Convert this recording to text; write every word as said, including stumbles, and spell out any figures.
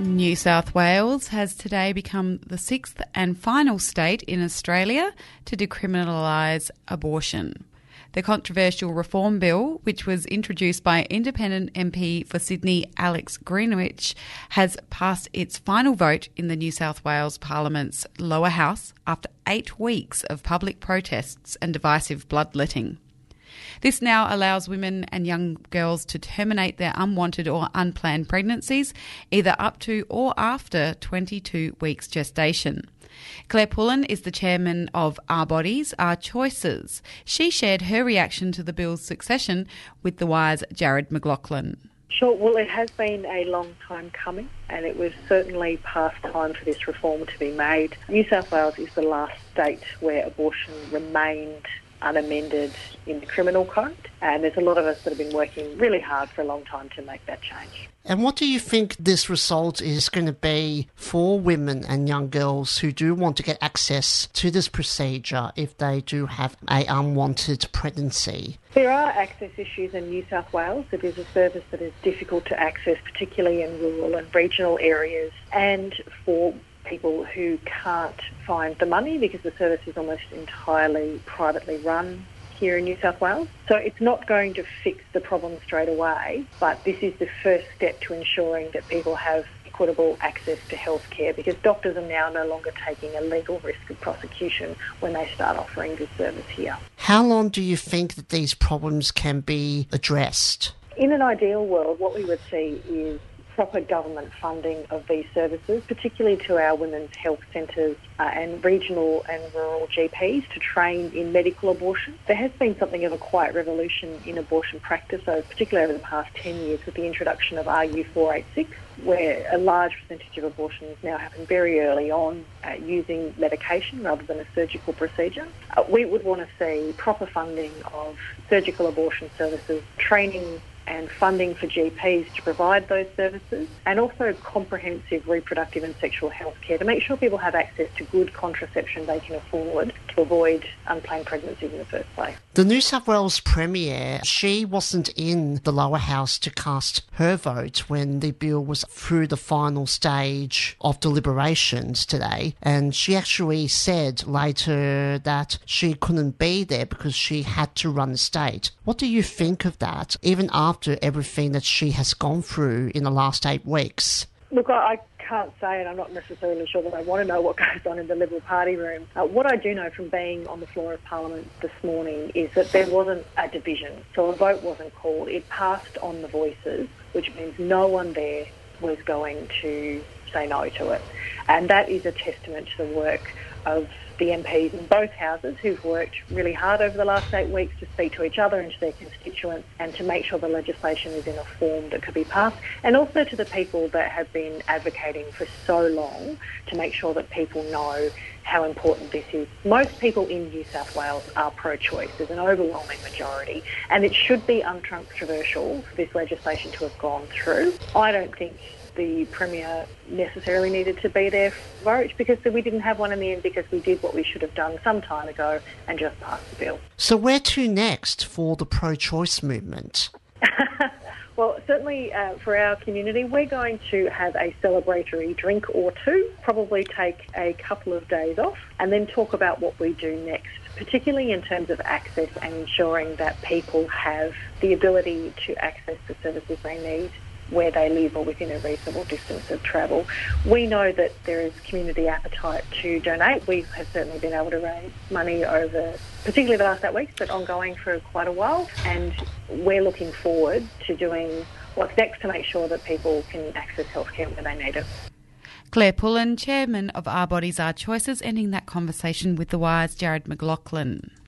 New South Wales has today become the sixth and final state in Australia to decriminalise abortion. The controversial reform bill, which was introduced by independent M P for Sydney Alex Greenwich, has passed its final vote in the New South Wales Parliament's lower house after eight weeks of public protests and divisive bloodletting. This now allows women and young girls to terminate their unwanted or unplanned pregnancies, either up to or after twenty-two weeks gestation. Claire Pullen is the chairman of Our Bodies, Our Choices. She shared her reaction to the bill's succession with The Wire's Jared McLaughlin. Sure. Well, it has been a long time coming, and it was certainly past time for this reform to be made. New South Wales is the last state where abortion remained unamended in the criminal code, and there's a lot of us that have been working really hard for a long time to make that change. And what do you think this result is going to be for women and young girls who do want to get access to this procedure if they do have an unwanted pregnancy? There are access issues in New South Wales. It is a service that is difficult to access, particularly in rural and regional areas, and for people who can't find the money because the service is almost entirely privately run here in New South Wales. So it's not going to fix the problem straight away, but this is the first step to ensuring that people have equitable access to health care, because doctors are now no longer taking a legal risk of prosecution when they start offering this service here. How long do you think that these problems can be addressed? In an ideal world, what we would see is proper government funding of these services, particularly to our women's health centres uh, and regional and rural G Ps to train in medical abortion. There has been something of a quiet revolution in abortion practice, so particularly over the past ten years with the introduction of R U four eighty-six, where a large percentage of abortions now happen very early on uh, using medication rather than a surgical procedure. Uh, we would want to see proper funding of surgical abortion services, training and funding for G Ps to provide those services, and also comprehensive reproductive and sexual health care to make sure people have access to good contraception they can afford to avoid unplanned pregnancies in the first place. The New South Wales Premier, she wasn't in the lower house to cast her vote when the bill was through the final stage of deliberations today, and she actually said later that she couldn't be there because she had to run the state. What do you think of that, even after after everything that she has gone through in the last eight weeks? Look, I can't say, and I'm not necessarily sure that I want to know what goes on in the Liberal Party room. Uh, what I do know from being on the floor of Parliament this morning is that there wasn't a division, so a vote wasn't called. It passed on the voices, which means no one there was going to say no to it. And that is a testament to the work of the M Ps in both houses who've worked really hard over the last eight weeks to speak to each other and to their constituents and to make sure the legislation is in a form that could be passed, and also to the people that have been advocating for so long to make sure that people know how important this is. Most people in New South Wales are pro-choice. There's an overwhelming majority, and it should be uncontroversial for this legislation to have gone through. I don't think the Premier necessarily needed to be there for vote, because we didn't have one in the end, because we did what we should have done some time ago and just passed the bill. So where to next for the pro-choice movement? Well, certainly uh, for our community, we're going to have a celebratory drink or two, probably take a couple of days off, and then talk about what we do next, particularly in terms of access and ensuring that people have the ability to access the services they need where they live or within a reasonable distance of travel. We know that there is community appetite to donate. We have certainly been able to raise money over, particularly the last eight weeks, but ongoing for quite a while, and we're looking forward to doing what's next to make sure that people can access healthcare where they need it. Claire Pullen, chairman of Our Bodies, Our Choices, ending that conversation with The Wire's Jared McLaughlin.